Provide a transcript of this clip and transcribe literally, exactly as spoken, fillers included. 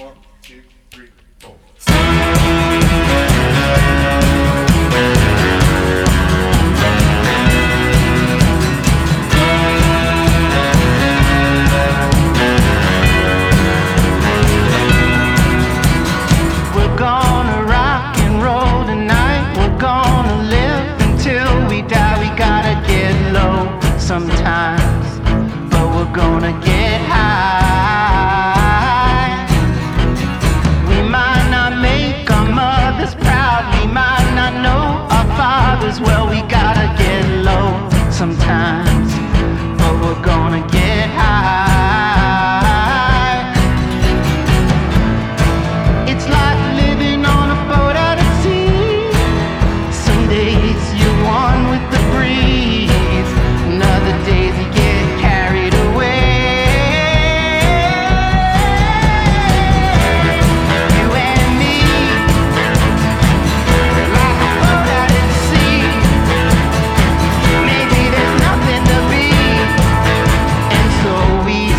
Sometimes, but we're gonna get high. We might not make our mothers proud, we might not know our fathers well. We gotta get low sometimes, but we're gonna get high. It's like living on a boat out at sea. Some days you're one with the breeze, other days you get carried away. You and me, like a boat out at sea. Maybe there's nothing to be, and so we